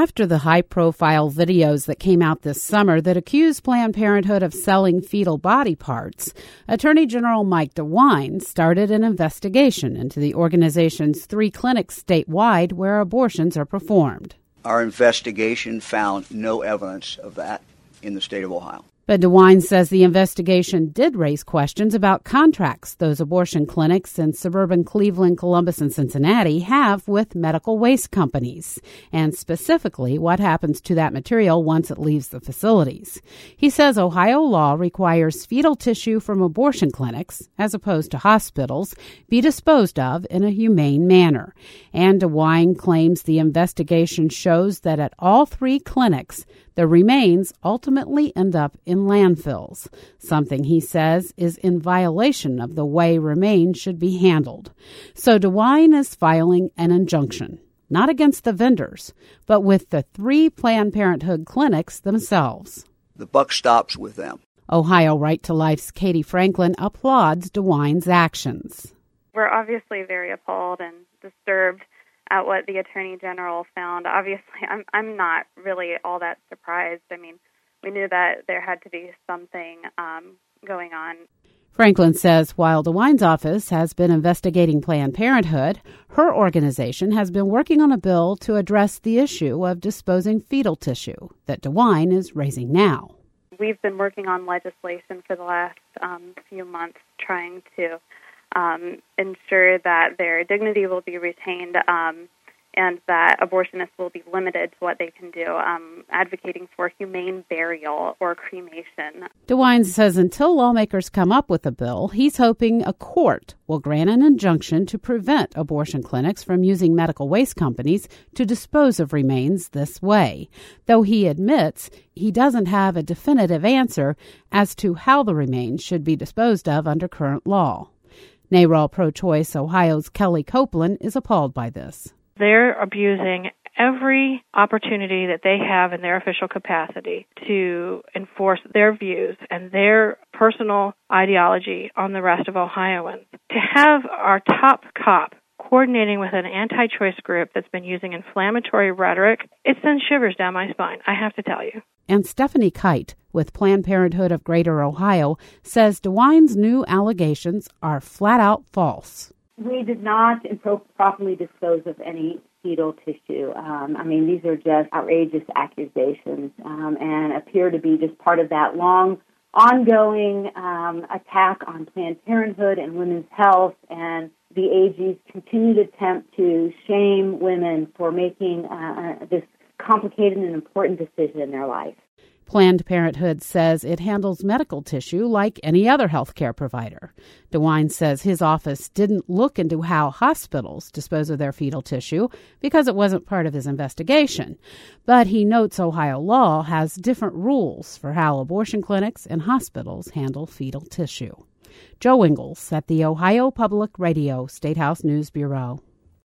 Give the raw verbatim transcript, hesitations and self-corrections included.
After the high-profile videos that came out this summer that accused Planned Parenthood of selling fetal body parts, Attorney General Mike DeWine started an investigation into the organization's three clinics statewide where abortions are performed. Our investigation found no evidence of that in the state of Ohio. But DeWine says the investigation did raise questions about contracts those abortion clinics in suburban Cleveland, Columbus, and Cincinnati have with medical waste companies, and specifically what happens to that material once it leaves the facilities. He says Ohio law requires fetal tissue from abortion clinics, as opposed to hospitals, be disposed of in a humane manner. And DeWine claims the investigation shows that at all three clinics, the remains ultimately end up in landfills, something he says is in violation of the way remains should be handled. So DeWine is filing an injunction, not against the vendors, but with the three Planned Parenthood clinics themselves. The buck stops with them. Ohio Right to Life's Katie Franklin applauds DeWine's actions. We're obviously very appalled and disturbed at what the Attorney General found. Obviously, I'm I'm not really all that surprised. I mean, we knew that there had to be something um, going on. Franklin says while DeWine's office has been investigating Planned Parenthood, her organization has been working on a bill to address the issue of disposing fetal tissue that DeWine is raising now. We've been working on legislation for the last um, few months trying to Um, ensure that their dignity will be retained um, and that abortionists will be limited to what they can do, um, advocating for humane burial or cremation. DeWine says until lawmakers come up with a bill, he's hoping a court will grant an injunction to prevent abortion clinics from using medical waste companies to dispose of remains this way, though he admits he doesn't have a definitive answer as to how the remains should be disposed of under current law. NARAL Pro-Choice Ohio's Kelly Copeland is appalled by this. They're abusing every opportunity that they have in their official capacity to enforce their views and their personal ideology on the rest of Ohioans. To have our top cop coordinating with an anti-choice group that's been using inflammatory rhetoric, it sends shivers down my spine, I have to tell you. And Stephanie Kite with Planned Parenthood of Greater Ohio says DeWine's new allegations are flat out false. We did not improperly dispose of any fetal tissue. Um, I mean, these are just outrageous accusations um, and appear to be just part of that long, ongoing um, attack on Planned Parenthood and women's health, and the A G's continued attempt to shame women for making uh, this complicated and important decision in their life. Planned Parenthood says it handles medical tissue like any other health care provider. DeWine says his office didn't look into how hospitals dispose of their fetal tissue because it wasn't part of his investigation. But he notes Ohio law has different rules for how abortion clinics and hospitals handle fetal tissue. Joe Ingles at the Ohio Public Radio State House News Bureau.